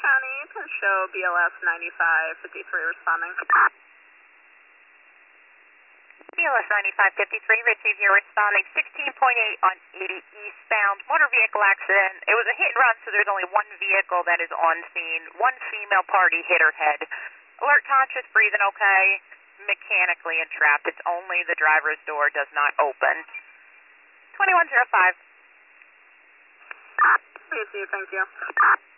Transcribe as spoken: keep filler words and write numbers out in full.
County, you can show B L S ninety-five fifty-three responding. B L S ninety-five fifty-three, receive your responding sixteen point eight on eighty eastbound, motor vehicle accident. It was a hit and run, so there's only one vehicle that is on scene. One female party hit her head. Alert conscious, breathing okay, mechanically entrapped. It's only the driver's door does not open. twenty-one oh five. Thank you, thank you.